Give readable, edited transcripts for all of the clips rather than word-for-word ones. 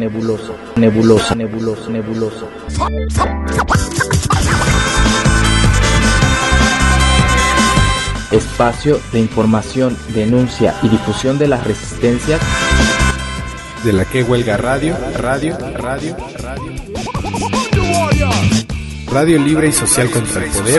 nebulosa, nebulosa, nebulosa, nebulosa. Espacio de información, denuncia y difusión de las resistencias de la que huelga radio libre y social contra el poder.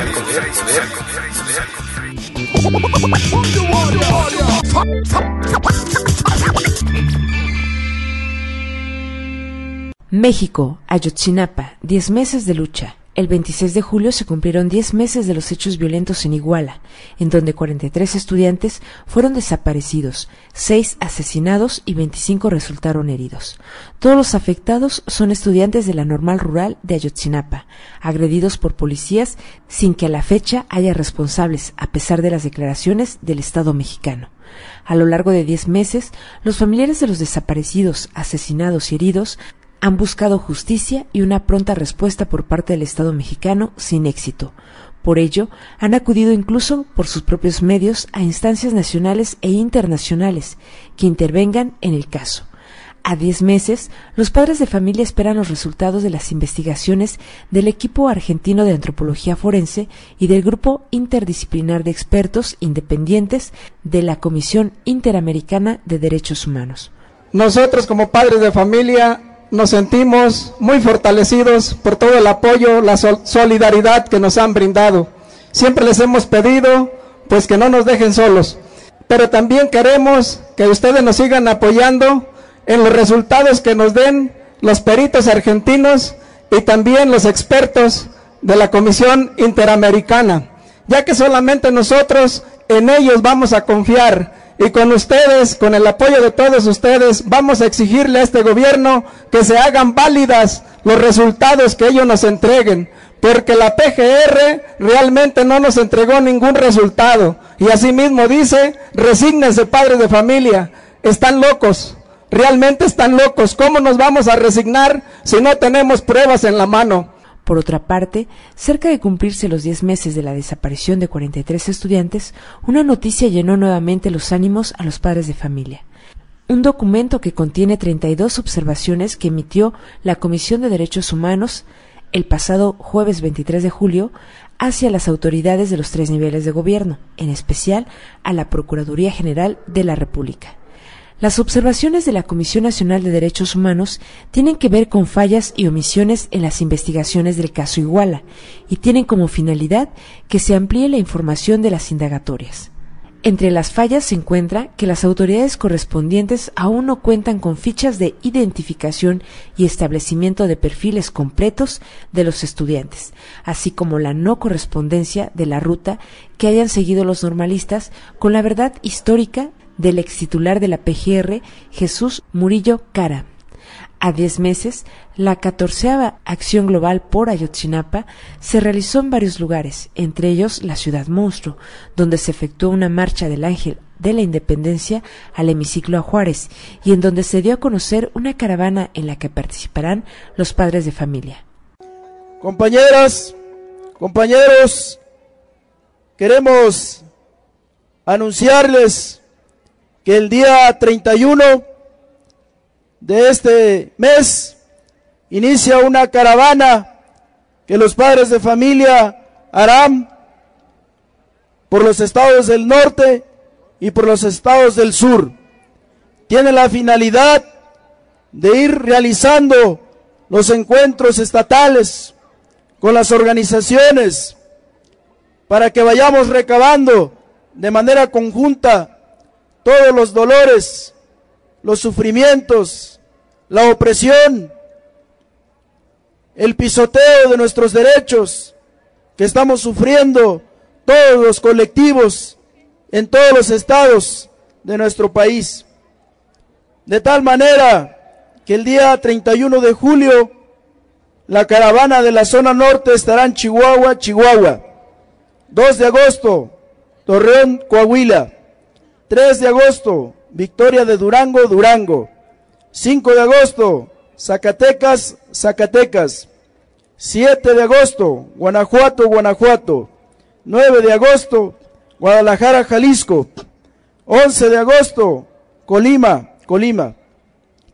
México, Ayotzinapa, 10 meses de lucha. El 26 de julio se cumplieron 10 meses de los hechos violentos en Iguala, en donde 43 estudiantes fueron desaparecidos, 6 asesinados y 25 resultaron heridos. Todos los afectados son estudiantes de la Normal Rural de Ayotzinapa, agredidos por policías sin que a la fecha haya responsables, a pesar de las declaraciones del Estado mexicano. A lo largo de 10 meses, los familiares de los desaparecidos, asesinados y heridos han buscado justicia y una pronta respuesta por parte del Estado mexicano sin éxito. Por ello, han acudido incluso por sus propios medios a instancias nacionales e internacionales que intervengan en el caso. A 10 meses, los padres de familia esperan los resultados de las investigaciones del equipo argentino de antropología forense y del grupo interdisciplinar de expertos independientes de la Comisión Interamericana de Derechos Humanos. Nosotros como padres de familia nos sentimos muy fortalecidos por todo el apoyo, la solidaridad que nos han brindado. Siempre les hemos pedido pues que no nos dejen solos, pero también queremos que ustedes nos sigan apoyando en los resultados que nos den los peritos argentinos y también los expertos de la Comisión Interamericana, ya que solamente nosotros en ellos vamos a confiar. Y con ustedes, con el apoyo de todos ustedes, vamos a exigirle a este gobierno que se hagan válidas los resultados que ellos nos entreguen, porque la PGR realmente no nos entregó ningún resultado. Y asimismo dice, resígnense padres de familia, están locos, realmente están locos. ¿Cómo nos vamos a resignar si no tenemos pruebas en la mano? Por otra parte, cerca de cumplirse los 10 meses de la desaparición de 43 estudiantes, una noticia llenó nuevamente los ánimos a los padres de familia. Un documento que contiene 32 observaciones que emitió la Comisión de Derechos Humanos el pasado jueves 23 de julio hacia las autoridades de los 3 niveles de gobierno, en especial a la Procuraduría General de la República. Las observaciones de la Comisión Nacional de Derechos Humanos tienen que ver con fallas y omisiones en las investigaciones del caso Iguala y tienen como finalidad que se amplíe la información de las indagatorias. Entre las fallas se encuentra que las autoridades correspondientes aún no cuentan con fichas de identificación y establecimiento de perfiles completos de los estudiantes, así como la no correspondencia de la ruta que hayan seguido los normalistas con la verdad histórica del extitular de la PGR, Jesús Murillo Cara. A 10 meses, la 14ª Acción Global por Ayotzinapa se realizó en varios lugares, entre ellos la Ciudad Monstruo, donde se efectuó una marcha del Ángel de la Independencia al hemiciclo a Juárez y en donde se dio a conocer una caravana en la que participarán los padres de familia. Compañeras, compañeros, queremos anunciarles que el día 31 de este mes inicia una caravana que los padres de familia harán por los estados del norte y por los estados del sur. Tiene la finalidad de ir realizando los encuentros estatales con las organizaciones para que vayamos recabando de manera conjunta todos los dolores, los sufrimientos, la opresión, el pisoteo de nuestros derechos que estamos sufriendo todos los colectivos en todos los estados de nuestro país. De tal manera que el día 31 de julio la caravana de la zona norte estará en Chihuahua, 2 de agosto, Torreón, Coahuila. 3 de agosto, Victoria de Durango, Durango. 5 de agosto, Zacatecas, Zacatecas. 7 de agosto, Guanajuato, Guanajuato. 9 de agosto, Guadalajara, Jalisco. 11 de agosto, Colima, Colima.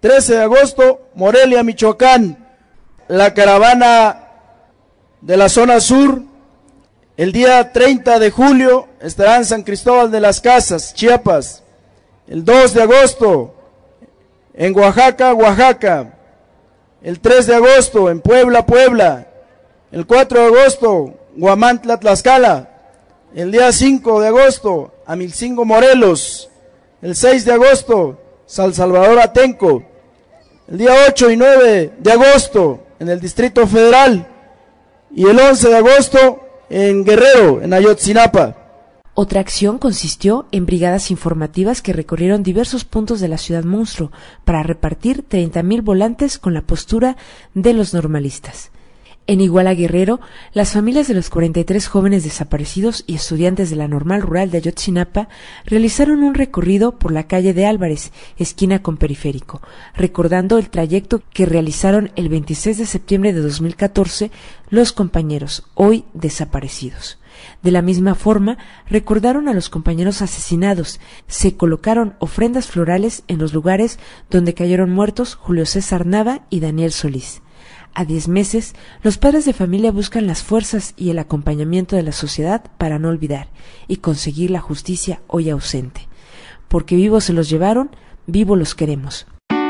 13 de agosto, Morelia, Michoacán. La caravana de la zona sur, el día 30 de julio, estará en San Cristóbal de las Casas, Chiapas. El 2 de agosto, en Oaxaca, Oaxaca. El 3 de agosto, en Puebla, Puebla. El 4 de agosto, Huamantla, Tlaxcala. El día 5 de agosto, Amilcingo, Morelos. El 6 de agosto, San Salvador, Atenco. El día 8 y 9 de agosto, en el Distrito Federal. Y el 11 de agosto, en Guerrero, en Ayotzinapa. Otra acción consistió en brigadas informativas que recorrieron diversos puntos de la ciudad monstruo para repartir 30,000 volantes con la postura de los normalistas. En Iguala, Guerrero, las familias de los 43 jóvenes desaparecidos y estudiantes de la Normal Rural de Ayotzinapa realizaron un recorrido por la calle de Álvarez, esquina con Periférico, recordando el trayecto que realizaron el 26 de septiembre de 2014 los compañeros, hoy desaparecidos. De la misma forma, recordaron a los compañeros asesinados, se colocaron ofrendas florales en los lugares donde cayeron muertos Julio César Nava y Daniel Solís. A 10 meses, los padres de familia buscan las fuerzas y el acompañamiento de la sociedad para no olvidar y conseguir la justicia hoy ausente. Porque vivos se los llevaron, vivos los queremos.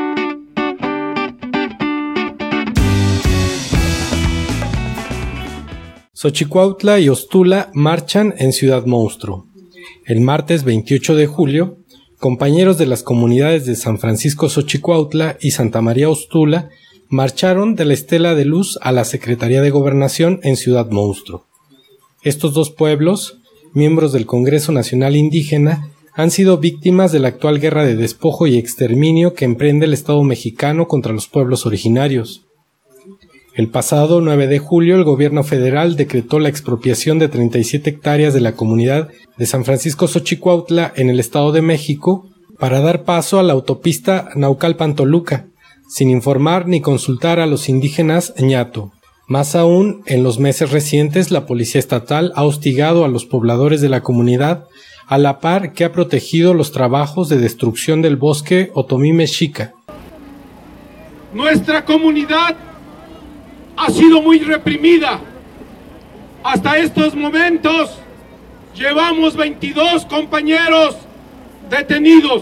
Xochicuautla y Ostula marchan en Ciudad Monstruo. El martes 28 de julio, compañeros de las comunidades de San Francisco Xochicuautla y Santa María Ostula marcharon de la Estela de Luz a la Secretaría de Gobernación en Ciudad Monstruo. Estos dos pueblos, miembros del Congreso Nacional Indígena, han sido víctimas de la actual guerra de despojo y exterminio que emprende el Estado mexicano contra los pueblos originarios. El pasado 9 de julio, el gobierno federal decretó la expropiación de 37 hectáreas de la comunidad de San Francisco Xochicuautla en el Estado de México para dar paso a la autopista Naucalpan-Toluca, sin informar ni consultar a los indígenas ñato. Más aún, en los meses recientes, la Policía Estatal ha hostigado a los pobladores de la comunidad, a la par que ha protegido los trabajos de destrucción del bosque Otomí Mexica. Nuestra comunidad ha sido muy reprimida. Hasta estos momentos llevamos 22 compañeros detenidos.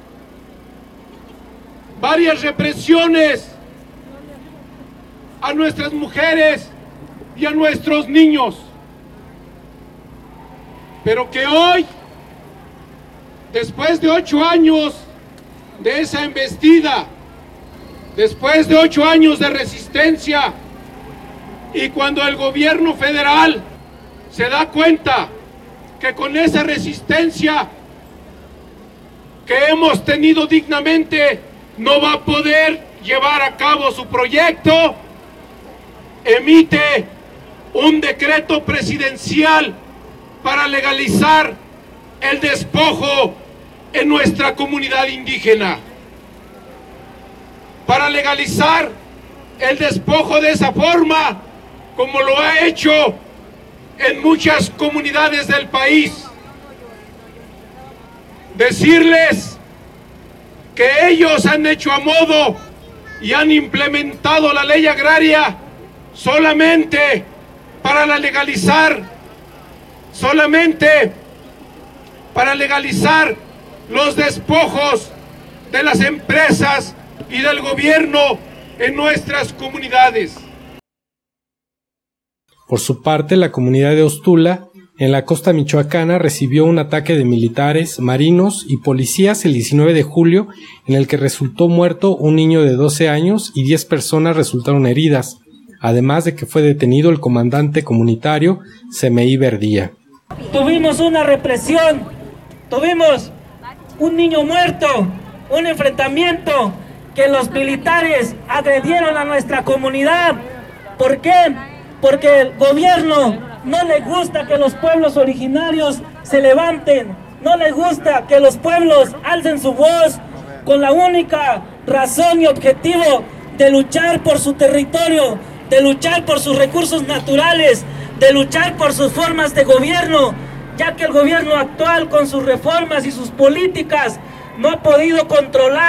Varias represiones a nuestras mujeres y a nuestros niños. Pero que hoy, después de 8 años de esa embestida, después de 8 años de resistencia, y cuando el gobierno federal se da cuenta que con esa resistencia que hemos tenido dignamente no va a poder llevar a cabo su proyecto, emite un decreto presidencial para legalizar el despojo en nuestra comunidad indígena, para legalizar el despojo de esa forma, como lo ha hecho en muchas comunidades del país. Decirles que ellos han hecho a modo y han implementado la ley agraria solamente para legalizar los despojos de las empresas y del gobierno en nuestras comunidades. Por su parte, la comunidad de Ostula, en la costa michoacana, recibió un ataque de militares, marinos y policías el 19 de julio, en el que resultó muerto un niño de 12 años y 10 personas resultaron heridas, además de que fue detenido el comandante comunitario Semeí Verdía. Tuvimos una represión, tuvimos un niño muerto, un enfrentamiento que los militares agredieron a nuestra comunidad. ¿Por qué? Porque el gobierno no le gusta que los pueblos originarios se levanten, no le gusta que los pueblos alcen su voz con la única razón y objetivo de luchar por su territorio, de luchar por sus recursos naturales, de luchar por sus formas de gobierno, ya que el gobierno actual con sus reformas y sus políticas no ha podido controlar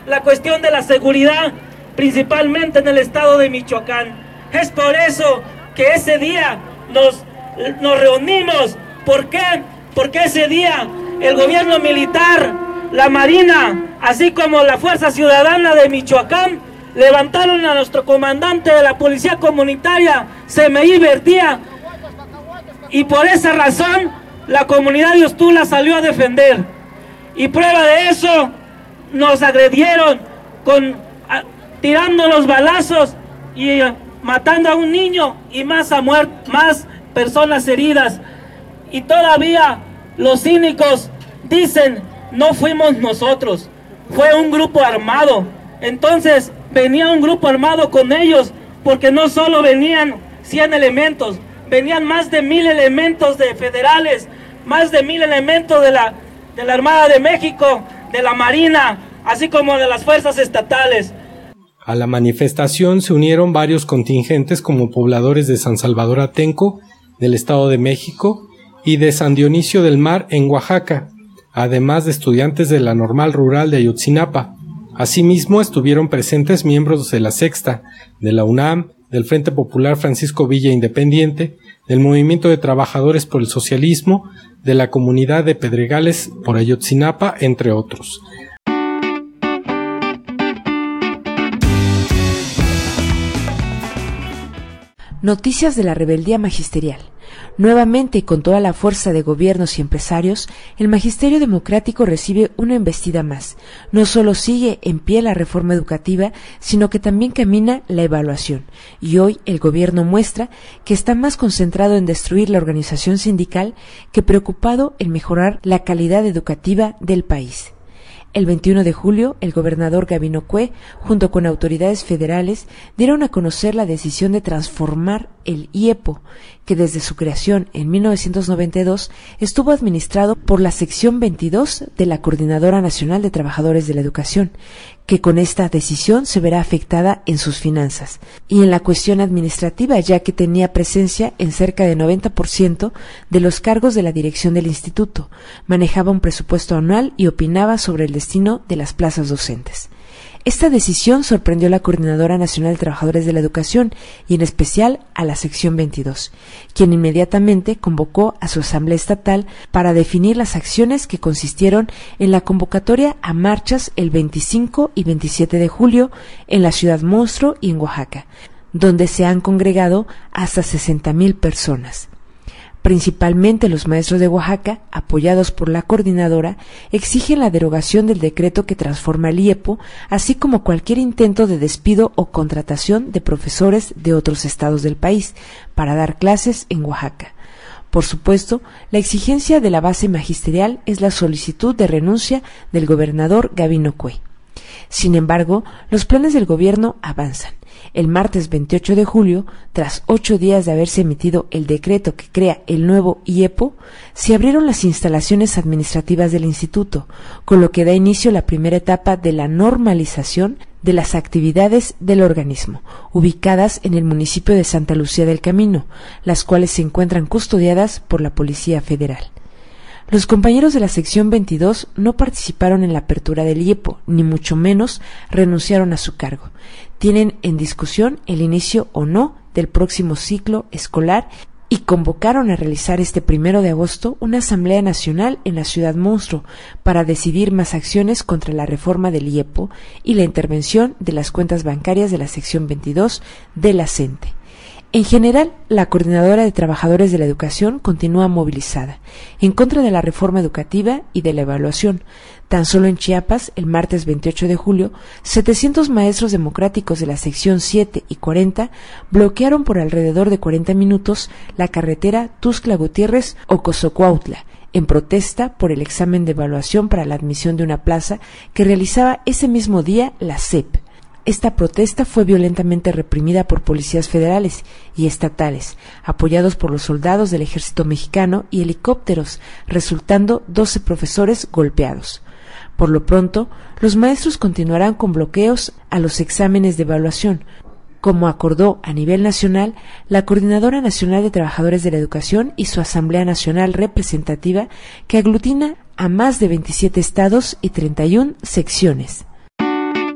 la cuestión de la seguridad, principalmente en el estado de Michoacán. Es por eso que ese día nos reunimos. ¿Por qué? Porque ese día el gobierno militar, la Marina, así como la Fuerza Ciudadana de Michoacán, levantaron a nuestro comandante de la Policía Comunitaria, CMI Verdía, y por esa razón la comunidad de Ostula salió a defender. Y prueba de eso, nos agredieron tirando los balazos y matando a un niño y más personas heridas. Y todavía los cínicos dicen, no fuimos nosotros, fue un grupo armado. Entonces venía un grupo armado con ellos, porque no solo venían 100 elementos, venían más de 1000 elementos de federales, más de 1000 elementos de la Armada de México, de la Marina, así como de las fuerzas estatales. A la manifestación se unieron varios contingentes como pobladores de San Salvador Atenco, del Estado de México, y de San Dionisio del Mar en Oaxaca, además de estudiantes de la Normal Rural de Ayotzinapa. Asimismo estuvieron presentes miembros de la Sexta, de la UNAM, del Frente Popular Francisco Villa Independiente, del Movimiento de Trabajadores por el Socialismo, de la Comunidad de Pedregales por Ayotzinapa, entre otros. Noticias de la rebeldía magisterial. Nuevamente, con toda la fuerza de gobiernos y empresarios, el Magisterio Democrático recibe una embestida más. No solo sigue en pie la reforma educativa, sino que también camina la evaluación. Y hoy el gobierno muestra que está más concentrado en destruir la organización sindical que preocupado en mejorar la calidad educativa del país. El 21 de julio, el gobernador Gabino Cue, junto con autoridades federales, dieron a conocer la decisión de transformar el IEPO, que desde su creación en 1992 estuvo administrado por la sección 22 de la Coordinadora Nacional de Trabajadores de la Educación, que con esta decisión se verá afectada en sus finanzas y en la cuestión administrativa, ya que tenía presencia en cerca de 90% de los cargos de la dirección del instituto, manejaba un presupuesto anual y opinaba sobre el destino de las plazas docentes. Esta decisión sorprendió a la Coordinadora Nacional de Trabajadores de la Educación y en especial a la sección 22, quien inmediatamente convocó a su asamblea estatal para definir las acciones que consistieron en la convocatoria a marchas el 25 y 27 de julio en la Ciudad Monstruo y en Oaxaca, donde se han congregado hasta 60,000 personas. Principalmente los maestros de Oaxaca, apoyados por la coordinadora, exigen la derogación del decreto que transforma el IEPO, así como cualquier intento de despido o contratación de profesores de otros estados del país para dar clases en Oaxaca. Por supuesto, la exigencia de la base magisterial es la solicitud de renuncia del gobernador Gabino Cue. Sin embargo, los planes del gobierno avanzan. El martes 28 de julio, tras 8 días de haberse emitido el decreto que crea el nuevo IEPO, se abrieron las instalaciones administrativas del instituto, con lo que da inicio la primera etapa de la normalización de las actividades del organismo, ubicadas en el municipio de Santa Lucía del Camino, las cuales se encuentran custodiadas por la Policía Federal. Los compañeros de la sección 22 no participaron en la apertura del IEPO, ni mucho menos renunciaron a su cargo. Tienen en discusión el inicio o no del próximo ciclo escolar y convocaron a realizar este 1 de agosto una asamblea nacional en la Ciudad Monstruo para decidir más acciones contra la reforma del IEPO y la intervención de las cuentas bancarias de la sección 22 de la CENTE. En general, la Coordinadora de Trabajadores de la Educación continúa movilizada en contra de la reforma educativa y de la evaluación. Tan solo en Chiapas, el martes 28 de julio, 700 maestros democráticos de la sección 7 y 40 bloquearon por alrededor de 40 minutos la carretera Tuxtla-Gutiérrez-Ocosocuautla, en protesta por el examen de evaluación para la admisión de una plaza que realizaba ese mismo día la SEP. Esta protesta fue violentamente reprimida por policías federales y estatales, apoyados por los soldados del ejército mexicano y helicópteros, resultando 12 profesores golpeados. Por lo pronto, los maestros continuarán con bloqueos a los exámenes de evaluación, como acordó a nivel nacional la Coordinadora Nacional de Trabajadores de la Educación y su Asamblea Nacional Representativa, que aglutina a más de 27 estados y 31 secciones.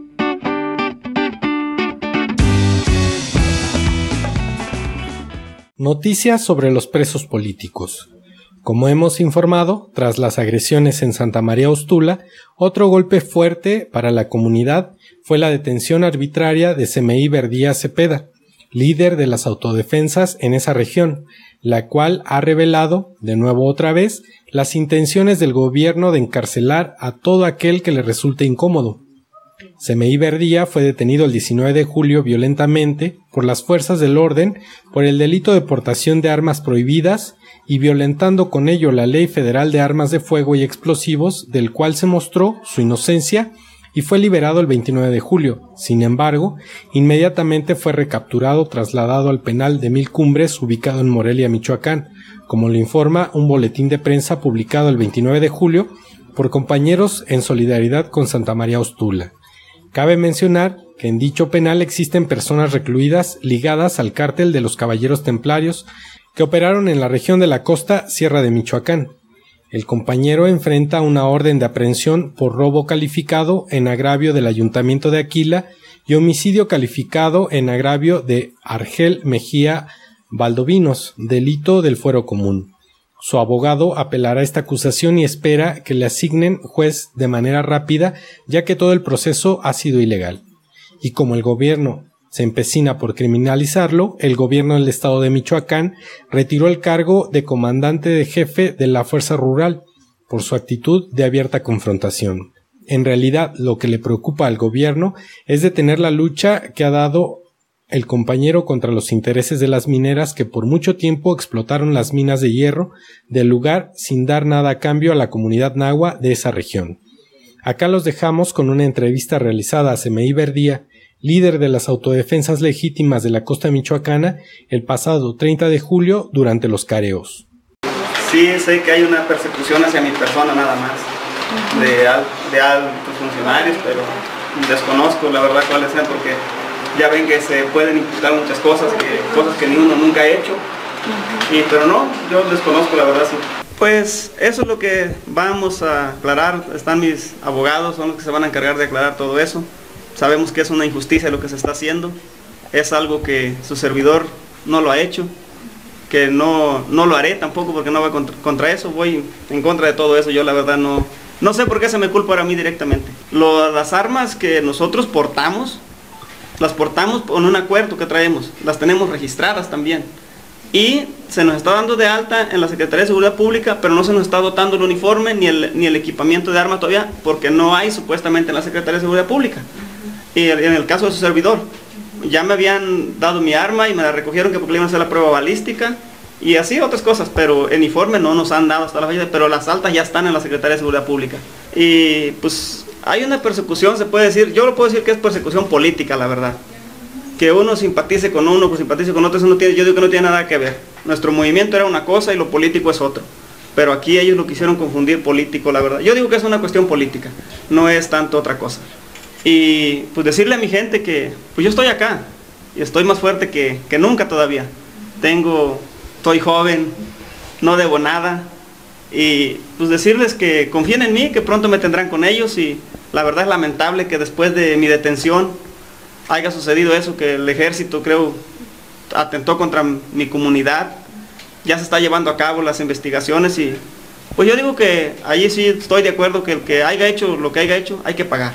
Noticias sobre los presos políticos. Como hemos informado, tras las agresiones en Santa María Ostula, otro golpe fuerte para la comunidad fue la detención arbitraria de Semeí Verdía Cepeda, líder de las autodefensas en esa región, la cual ha revelado, de nuevo otra vez, las intenciones del gobierno de encarcelar a todo aquel que le resulte incómodo. Semeí Verdía fue detenido el 19 de julio violentamente por las fuerzas del orden por el delito de portación de armas prohibidas y violentando con ello la Ley Federal de Armas de Fuego y Explosivos, del cual se mostró su inocencia y fue liberado el 29 de julio. Sin embargo, inmediatamente fue recapturado, trasladado al penal de Mil Cumbres, ubicado en Morelia, Michoacán, como lo informa un boletín de prensa publicado el 29 de julio por compañeros en solidaridad con Santa María Ostula. Cabe mencionar que en dicho penal existen personas recluidas ligadas al cártel de los Caballeros Templarios que operaron en la región de la costa Sierra de Michoacán. El compañero enfrenta una orden de aprehensión por robo calificado en agravio del Ayuntamiento de Aquila y homicidio calificado en agravio de Argel Mejía Valdovinos, delito del fuero común. Su abogado apelará esta acusación y espera que le asignen juez de manera rápida, ya que todo el proceso ha sido ilegal. Y como el gobierno se empecina por criminalizarlo, el gobierno del estado de Michoacán retiró el cargo de comandante de jefe de la Fuerza Rural por su actitud de abierta confrontación. En realidad, lo que le preocupa al gobierno es detener la lucha que ha dado el compañero contra los intereses de las mineras que por mucho tiempo explotaron las minas de hierro del lugar sin dar nada a cambio a la comunidad nahua de esa región. Acá los dejamos con una entrevista realizada a Semeí Verdía, líder de las autodefensas legítimas de la costa michoacana, el pasado 30 de julio durante los careos. Sí, sé que hay una persecución hacia mi persona nada más, de altos funcionarios, pero desconozco la verdad cuáles sean, porque ya ven que se pueden imputar muchas cosas que ni uno nunca ha hecho, pero no, yo desconozco la verdad, sí. Pues eso es lo que vamos a aclarar, están mis abogados, son los que se van a encargar de aclarar todo eso. Sabemos que es una injusticia lo que se está haciendo, es algo que su servidor no lo ha hecho, que no lo haré tampoco porque no voy contra eso, voy en contra de todo eso. Yo la verdad no sé por qué se me culpa a mí directamente. Las armas que nosotros portamos, las portamos con un acuerdo que traemos, las tenemos registradas también. Y se nos está dando de alta en la Secretaría de Seguridad Pública, pero no se nos está dotando el uniforme ni el equipamiento de armas todavía, porque no hay supuestamente en la Secretaría de Seguridad Pública. Y en el caso de su servidor, ya me habían dado mi arma y me la recogieron que porque le iban a hacer la prueba balística y así otras cosas, pero el uniforme no nos han dado hasta la fecha, pero las altas ya están en la Secretaría de Seguridad Pública. Y pues hay una persecución, se puede decir, yo lo puedo decir que es persecución política, la verdad. Que uno simpatice con uno, pues simpatice con otro, eso no tiene, yo digo que no tiene nada que ver. Nuestro movimiento era una cosa y lo político es otro. Pero aquí ellos lo quisieron confundir político, la verdad. Yo digo que es una cuestión política, no es tanto otra cosa. Y pues decirle a mi gente que pues yo estoy acá y estoy más fuerte que nunca todavía. Estoy joven, no debo nada. Y pues decirles que confíen en mí, que pronto me tendrán con ellos. Y la verdad es lamentable que después de mi detención haya sucedido eso, que el ejército creo atentó contra mi comunidad. Ya se está llevando a cabo las investigaciones y pues yo digo que allí sí estoy de acuerdo que el que haya hecho lo que haya hecho hay que pagar.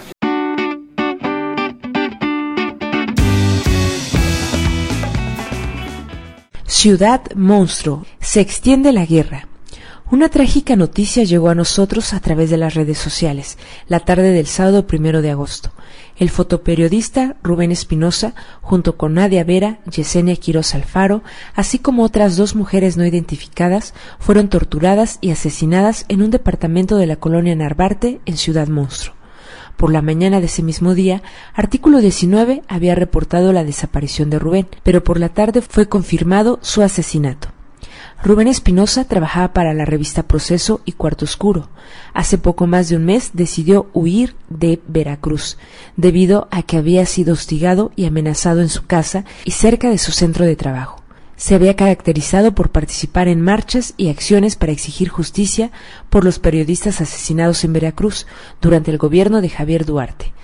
Ciudad Monstruo. Se extiende la guerra. Una trágica noticia llegó a nosotros a través de las redes sociales, la tarde del sábado 1 de agosto. El fotoperiodista Rubén Espinosa, junto con Nadia Vera, Yesenia Quiroz Alfaro, así como otras 2 mujeres no identificadas, fueron torturadas y asesinadas en un departamento de la colonia Narvarte, en Ciudad Monstruo. Por la mañana de ese mismo día, Artículo 19 había reportado la desaparición de Rubén, pero por la tarde fue confirmado su asesinato. Rubén Espinosa trabajaba para la revista Proceso y Cuarto Oscuro. Hace poco más de un mes decidió huir de Veracruz, debido a que había sido hostigado y amenazado en su casa y cerca de su centro de trabajo. Se había caracterizado por participar en marchas y acciones para exigir justicia por los periodistas asesinados en Veracruz durante el gobierno de Javier Duarte.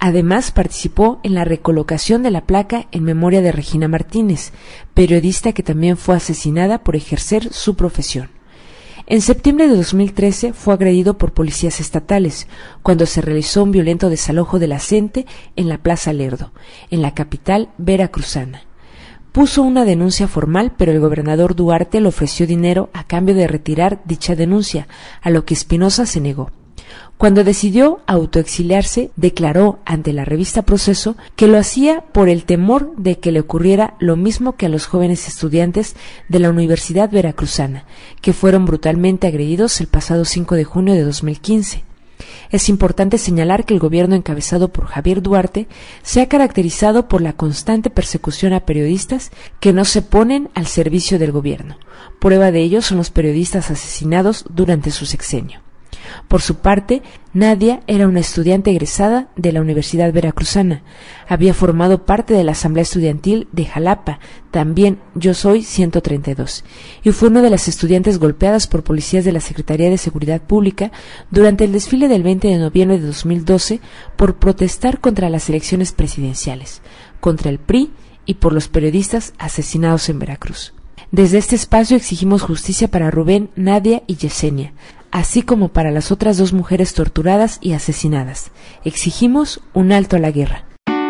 Además, participó en la recolocación de la placa en memoria de Regina Martínez, periodista que también fue asesinada por ejercer su profesión. En septiembre de 2013 fue agredido por policías estatales cuando se realizó un violento desalojo de la gente en la Plaza Lerdo, en la capital veracruzana. Puso una denuncia formal, pero el gobernador Duarte le ofreció dinero a cambio de retirar dicha denuncia, a lo que Espinosa se negó. Cuando decidió autoexiliarse, declaró ante la revista Proceso que lo hacía por el temor de que le ocurriera lo mismo que a los jóvenes estudiantes de la Universidad Veracruzana, que fueron brutalmente agredidos el pasado 5 de junio de 2015. Es importante señalar que el gobierno encabezado por Javier Duarte se ha caracterizado por la constante persecución a periodistas que no se ponen al servicio del gobierno. Prueba de ello son los periodistas asesinados durante su sexenio. Por su parte, Nadia era una estudiante egresada de la Universidad Veracruzana. Había formado parte de la Asamblea Estudiantil de Jalapa, también Yo Soy 132, y fue una de las estudiantes golpeadas por policías de la Secretaría de Seguridad Pública durante el desfile del 20 de noviembre de 2012 por protestar contra las elecciones presidenciales, contra el PRI y por los periodistas asesinados en Veracruz. Desde este espacio exigimos justicia para Rubén, Nadia y Yesenia, así como para las otras 2 mujeres torturadas y asesinadas. Exigimos un alto a la guerra.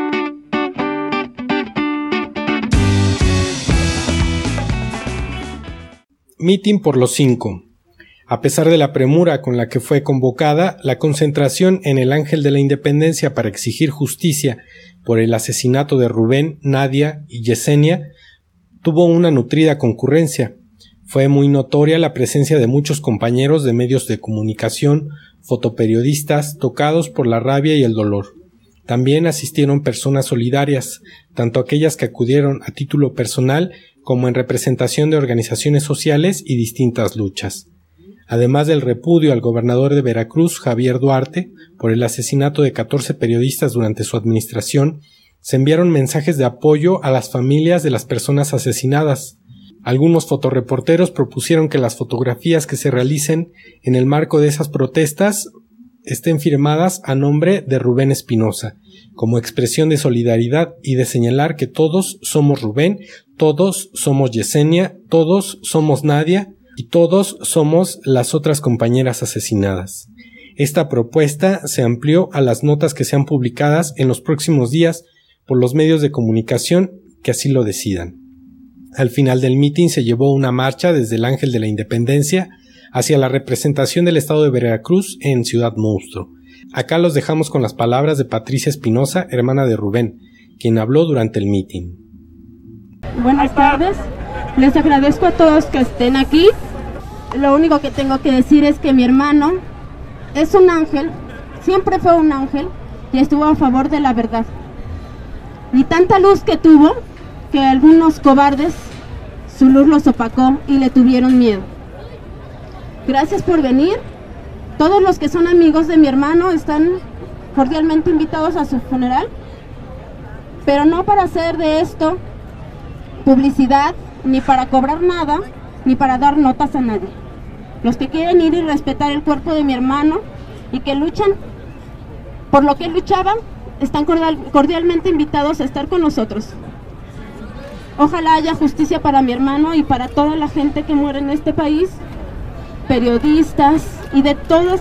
Mitin por los 5. A pesar de la premura con la que fue convocada, la concentración en el Ángel de la Independencia para exigir justicia por el asesinato de Rubén, Nadia y Yesenia tuvo una nutrida concurrencia. Fue muy notoria la presencia de muchos compañeros de medios de comunicación, fotoperiodistas, tocados por la rabia y el dolor. También asistieron personas solidarias, tanto aquellas que acudieron a título personal como en representación de organizaciones sociales y distintas luchas. Además del repudio al gobernador de Veracruz, Javier Duarte, por el asesinato de 14 periodistas durante su administración, se enviaron mensajes de apoyo a las familias de las personas asesinadas. Algunos fotoreporteros propusieron que las fotografías que se realicen en el marco de esas protestas estén firmadas a nombre de Rubén Espinosa, como expresión de solidaridad y de señalar que todos somos Rubén, todos somos Yesenia, todos somos Nadia y todos somos las otras compañeras asesinadas. Esta propuesta se amplió a las notas que sean publicadas en los próximos días por los medios de comunicación que así lo decidan. Al final del mitin se llevó una marcha desde el Ángel de la Independencia hacia la representación del estado de Veracruz en Ciudad Monstruo. Acá los dejamos con las palabras de Patricia Espinosa, hermana de Rubén, quien habló durante el mitin. Buenas tardes, les agradezco a todos que estén aquí. Lo único que tengo que decir es que mi hermano es un ángel, siempre fue un ángel y estuvo a favor de la verdad. Y tanta luz que tuvo que algunos cobardes su luz los opacó y le tuvieron miedo. Gracias por venir. Todos los que son amigos de mi hermano están cordialmente invitados a su funeral, pero no para hacer de esto publicidad, ni para cobrar nada, ni para dar notas a nadie. Los que quieren ir y respetar el cuerpo de mi hermano y que luchan por lo que él luchaba, están cordialmente invitados a estar con nosotros. Ojalá haya justicia para mi hermano y para toda la gente que muere en este país, periodistas y de todas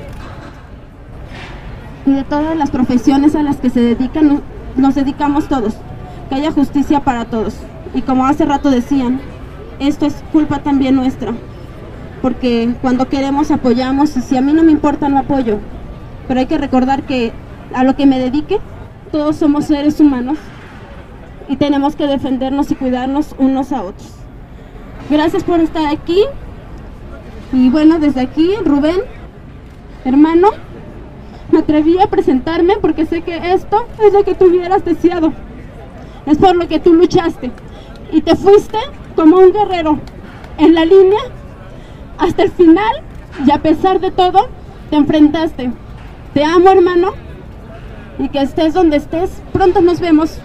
las profesiones a las que nos dedicamos todos. Que haya justicia para todos. Y como hace rato decían, esto es culpa también nuestra, porque cuando queremos apoyamos, y si a mí no me importa no apoyo, pero hay que recordar que a lo que me dedique, todos somos seres humanos y tenemos que defendernos y cuidarnos unos a otros. Gracias por estar aquí. Y bueno, desde aquí, Rubén, hermano, me atreví a presentarme porque sé que esto es lo que tú hubieras deseado. Es por lo que tú luchaste y te fuiste como un guerrero en la línea hasta el final, y a pesar de todo te enfrentaste. Te amo, hermano, y que estés donde estés, pronto nos vemos.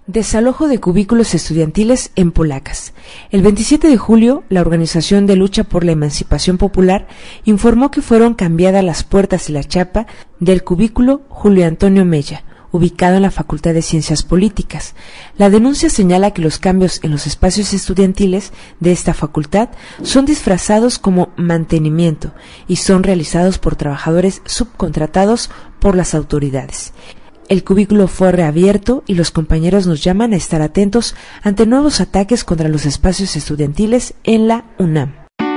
Desalojo de cubículos estudiantiles en Polacas. El 27 de julio, la Organización de Lucha por la Emancipación Popular informó que fueron cambiadas las puertas y la chapa del cubículo Julio Antonio Mella, ubicado en la Facultad de Ciencias Políticas. La denuncia señala que los cambios en los espacios estudiantiles de esta facultad son disfrazados como mantenimiento y son realizados por trabajadores subcontratados por las autoridades. El cubículo fue reabierto y los compañeros nos llaman a estar atentos ante nuevos ataques contra los espacios estudiantiles en la UNAM.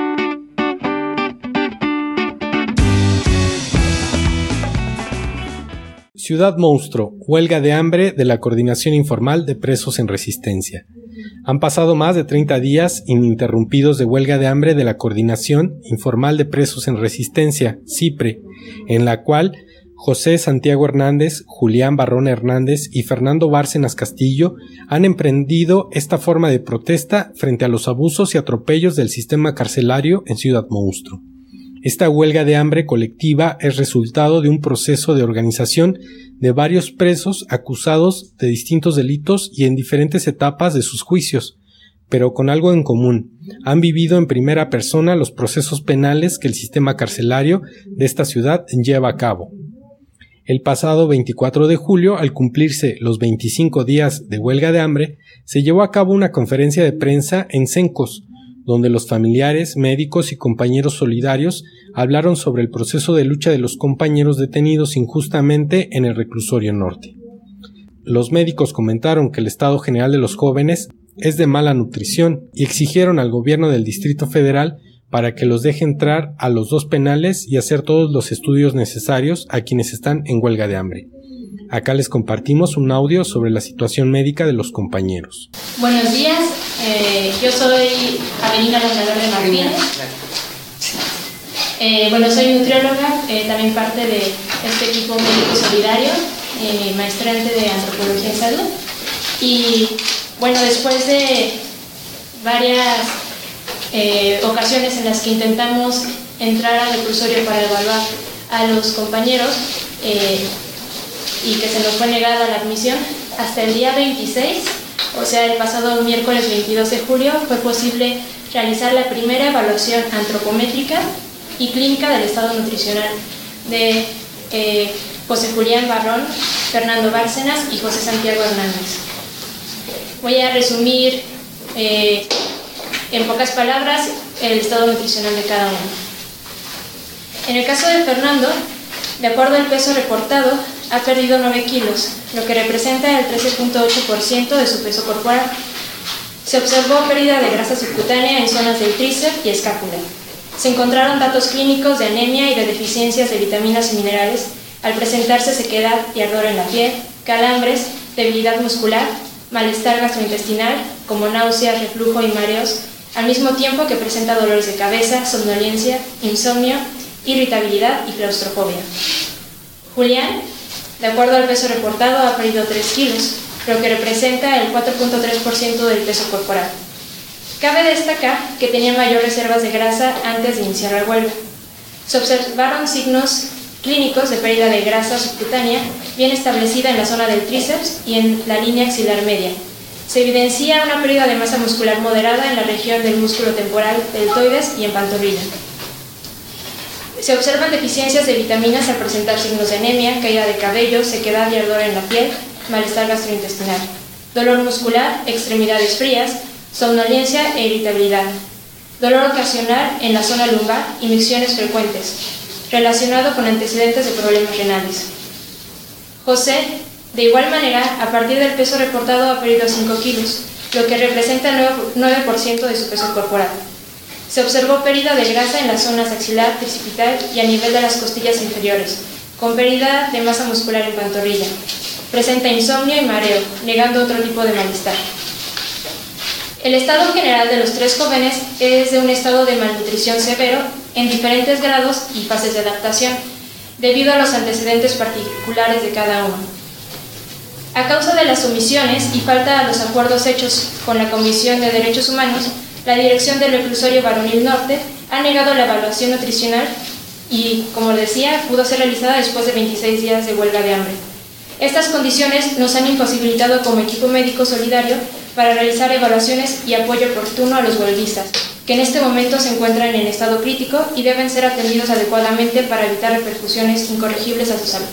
Ciudad Monstruo, huelga de hambre de la Coordinación Informal de Presos en Resistencia. Han pasado más de 30 días ininterrumpidos de huelga de hambre de la Coordinación Informal de Presos en Resistencia, CIPRE, en la cual José Santiago Hernández, Julián Barrón Hernández y Fernando Bárcenas Castillo han emprendido esta forma de protesta frente a los abusos y atropellos del sistema carcelario en Ciudad Monstruo. Esta huelga de hambre colectiva es resultado de un proceso de organización de varios presos acusados de distintos delitos y en diferentes etapas de sus juicios, pero con algo en común: han vivido en primera persona los procesos penales que el sistema carcelario de esta ciudad lleva a cabo. El pasado 24 de julio, al cumplirse los 25 días de huelga de hambre, se llevó a cabo una conferencia de prensa en Cencos, donde los familiares, médicos y compañeros solidarios hablaron sobre el proceso de lucha de los compañeros detenidos injustamente en el reclusorio norte. Los médicos comentaron que el estado general de los jóvenes es de mala nutrición y exigieron al gobierno del Distrito Federal para que los deje entrar a los dos penales y hacer todos los estudios necesarios a quienes están en huelga de hambre. Acá les compartimos un audio sobre la situación médica de los compañeros. Buenos días, yo soy Avelina Ladrador de Martínez. Soy nutrióloga, también parte de este equipo médico solidario, maestrante de Antropología en Salud. Y después de varias ocasiones en las que intentamos entrar al reclusorio para evaluar a los compañeros y que se nos fue negada la admisión, hasta el día 26, o sea, el pasado miércoles 22 de julio, fue posible realizar la primera evaluación antropométrica y clínica del estado nutricional de José Julián Barrón, Fernando Bárcenas y José Santiago Hernández. Voy a resumir en pocas palabras el estado nutricional de cada uno. En el caso de Fernando, de acuerdo al peso reportado, ha perdido 9 kilos, lo que representa el 13.8% de su peso corporal. Se observó pérdida de grasa subcutánea en zonas del tríceps y escápula. Se encontraron datos clínicos de anemia y de deficiencias de vitaminas y minerales, al presentarse sequedad y ardor en la piel, calambres, debilidad muscular, malestar gastrointestinal, como náuseas, reflujo y mareos, al mismo tiempo que presenta dolores de cabeza, somnolencia, insomnio, irritabilidad y claustrofobia. Julián, de acuerdo al peso reportado, ha perdido 3 kilos, lo que representa el 4.3% del peso corporal. Cabe destacar que tenía mayor reservas de grasa antes de iniciar la huelga. Se observaron signos clínicos de pérdida de grasa subcutánea bien establecida en la zona del tríceps y en la línea axilar media. Se evidencia una pérdida de masa muscular moderada en la región del músculo temporal, deltoides y en pantorrilla. Se observan deficiencias de vitaminas al presentar signos de anemia, caída de cabello, sequedad y ardor en la piel, malestar gastrointestinal, dolor muscular, extremidades frías, somnolencia e irritabilidad, dolor ocasional en la zona lumbar y micciones frecuentes, relacionado con antecedentes de problemas renales. José, de igual manera, a partir del peso reportado ha perdido 5 kilos, lo que representa el 9% de su peso corporal. Se observó pérdida de grasa en las zonas axilar, tricipital y a nivel de las costillas inferiores, con pérdida de masa muscular en pantorrilla. Presenta insomnio y mareo, negando otro tipo de malestar. El estado general de los 3 jóvenes es de un estado de malnutrición severo en diferentes grados y fases de adaptación, debido a los antecedentes particulares de cada uno. A causa de las omisiones y falta a los acuerdos hechos con la Comisión de Derechos Humanos, la dirección del Reclusorio Varonil Norte ha negado la evaluación nutricional y, como decía, pudo ser realizada después de 26 días de huelga de hambre. Estas condiciones nos han imposibilitado como equipo médico solidario para realizar evaluaciones y apoyo oportuno a los huelguistas, que en este momento se encuentran en estado crítico y deben ser atendidos adecuadamente para evitar repercusiones incorregibles a su salud.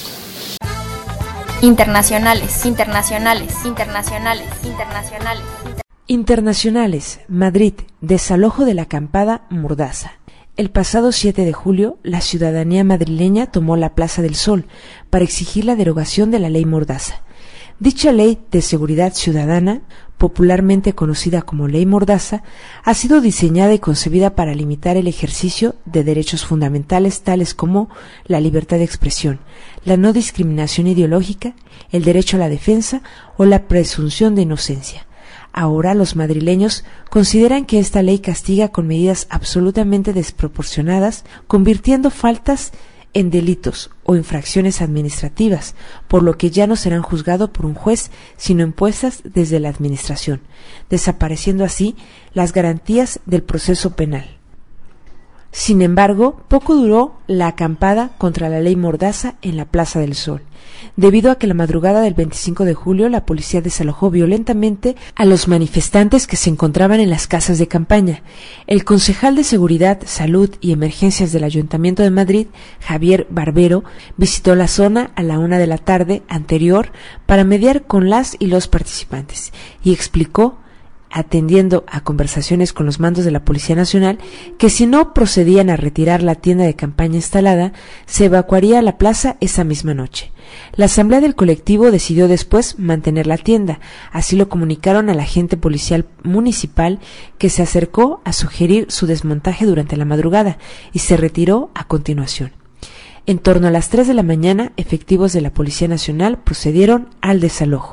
Internacionales, Madrid, desalojo de la acampada Mordaza. El pasado 7 de julio, la ciudadanía madrileña tomó la Plaza del Sol para exigir la derogación de la Ley Mordaza. Dicha Ley de Seguridad Ciudadana, popularmente conocida como Ley Mordaza, ha sido diseñada y concebida para limitar el ejercicio de derechos fundamentales tales como la libertad de expresión, la no discriminación ideológica, el derecho a la defensa o la presunción de inocencia. Ahora los madrileños consideran que esta ley castiga con medidas absolutamente desproporcionadas, convirtiendo faltas en delitos o infracciones administrativas, por lo que ya no serán juzgados por un juez, sino impuestas desde la administración, desapareciendo así las garantías del proceso penal. Sin embargo, poco duró la acampada contra la Ley Mordaza en la Plaza del Sol, debido a que la madrugada del 25 de julio la policía desalojó violentamente a los manifestantes que se encontraban en las casas de campaña. El concejal de Seguridad, Salud y Emergencias del Ayuntamiento de Madrid, Javier Barbero, visitó la zona a la 1 de la tarde anterior para mediar con las y los participantes y explicó, atendiendo a conversaciones con los mandos de la Policía Nacional, que si no procedían a retirar la tienda de campaña instalada, se evacuaría la plaza esa misma noche. La asamblea del colectivo decidió después mantener la tienda, así lo comunicaron al agente policial municipal, que se acercó a sugerir su desmontaje durante la madrugada y se retiró a continuación. En torno a las 3 de la mañana, efectivos de la Policía Nacional procedieron al desalojo.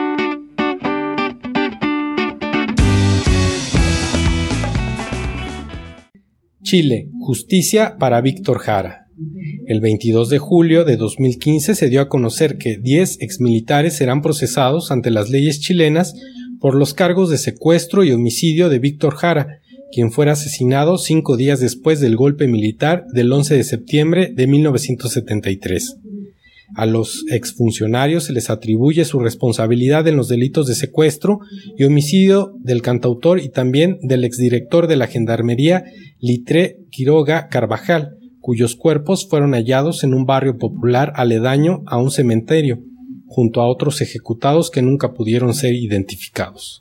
Chile, justicia para Víctor Jara. El 22 de julio de 2015 se dio a conocer que 10 exmilitares serán procesados ante las leyes chilenas por los cargos de secuestro y homicidio de Víctor Jara, quien fuera asesinado 5 días después del golpe militar del 11 de septiembre de 1973. A los exfuncionarios se les atribuye su responsabilidad en los delitos de secuestro y homicidio del cantautor y también del exdirector de la Gendarmería Litré Quiroga Carvajal, cuyos cuerpos fueron hallados en un barrio popular aledaño a un cementerio, junto a otros ejecutados que nunca pudieron ser identificados.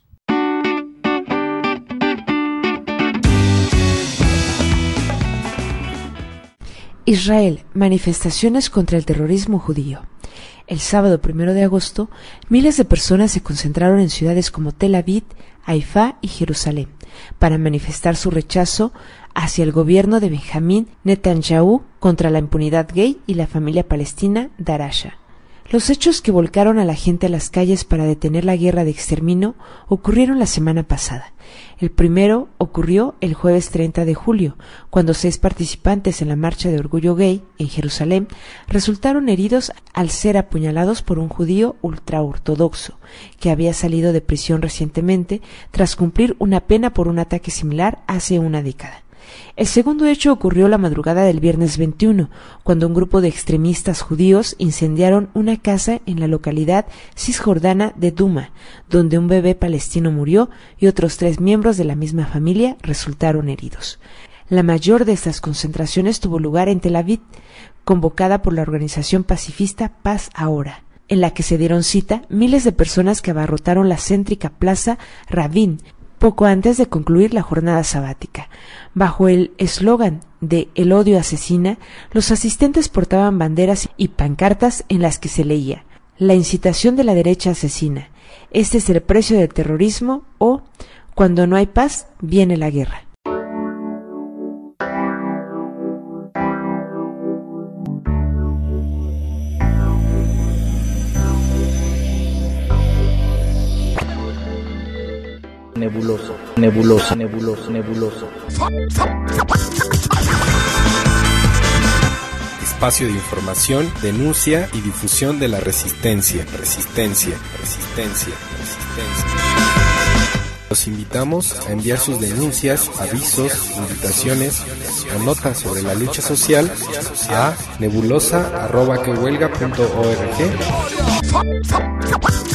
Israel, manifestaciones contra el terrorismo judío. El sábado 1 de agosto, miles de personas se concentraron en ciudades como Tel Aviv, Haifá y Jerusalén para manifestar su rechazo hacia el gobierno de Benjamín Netanyahu contra la impunidad gay y la familia palestina Darasha. Los hechos que volcaron a la gente a las calles para detener la guerra de exterminio ocurrieron la semana pasada. El primero ocurrió el jueves 30 de julio, cuando 6 participantes en la marcha de orgullo gay en Jerusalén resultaron heridos al ser apuñalados por un judío ultraortodoxo que había salido de prisión recientemente tras cumplir una pena por un ataque similar hace una década. El segundo hecho ocurrió la madrugada del viernes 21, cuando un grupo de extremistas judíos incendiaron una casa en la localidad cisjordana de Duma, donde un bebé palestino murió y otros 3 miembros de la misma familia resultaron heridos. La mayor de estas concentraciones tuvo lugar en Tel Aviv, convocada por la organización pacifista Paz Ahora, en la que se dieron cita miles de personas que abarrotaron la céntrica plaza Rabin, poco antes de concluir la jornada sabática. Bajo el eslogan de "El odio asesina", los asistentes portaban banderas y pancartas en las que se leía "La incitación de la derecha asesina", "Este es el precio del terrorismo" o "Cuando no hay paz, viene la guerra". Nebuloso, nebuloso, nebuloso, nebuloso. Espacio de información, denuncia y difusión de la resistencia. Los invitamos a enviar sus denuncias, avisos, invitaciones o notas sobre la lucha social a nebulosa@quehuelga.org.